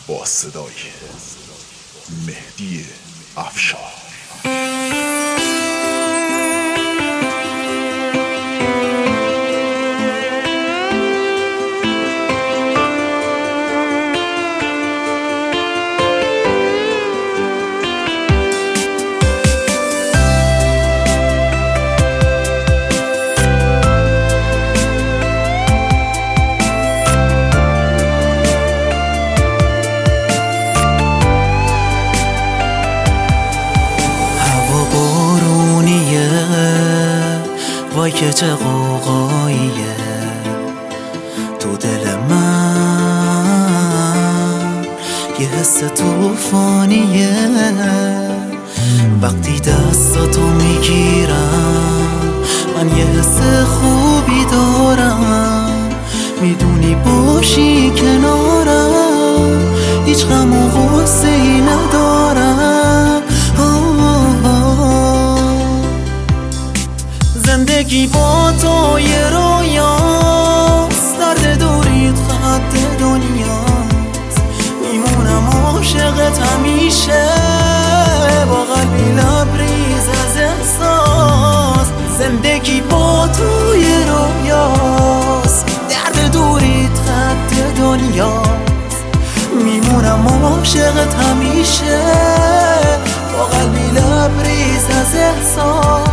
با صدای مهدی افشار. وای که چه غوغاییه تو دل من، یه حس توفانیه. وقتی دستاتو میگیرم من یه حس خوبی دارم، میدونی باشی کنارم هیچ غم و غصه‌ای ندارم. زندگی با تو یه رویاست، درد دوریت خط دنیاست. میمونم عاشقت همیشه با قلبی لبریز از احساس. زندگی با تو یه رویاست، درد دوریت خط دنیاست. میمونم عاشقت همیشه با قلبی لبریز از احساس.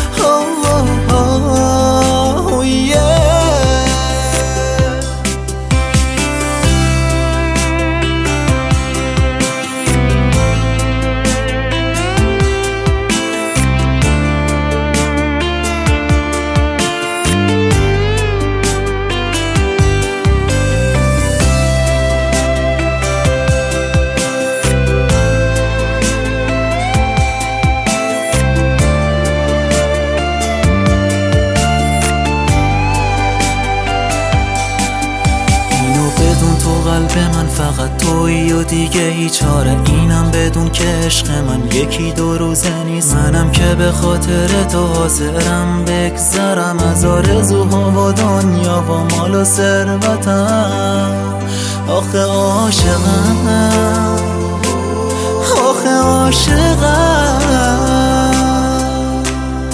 قلب من فقط تویی و دیگه هیچ چاره. اینم بدون که عشق من یکی دو روزه نیست. منم که به خاطر تو حاضرم بگذرم از آرزوها و دنیا و مال و ثروتم. آخه عاشقم، آخه عاشقم.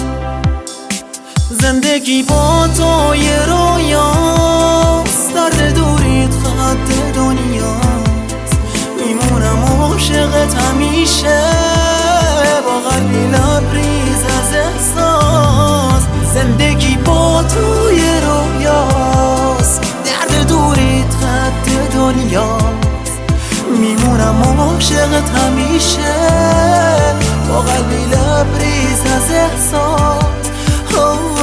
زندگی با تو یه رویاست، درد دوریت خط دنیاست. میمونم عاشقت همیشه با قلبی لبریز از احساس. زندگی با تو یه رویاست، درد دوریت خط دنیاست. میمونم عاشقت همیشه با قلبی لبریز از احساس.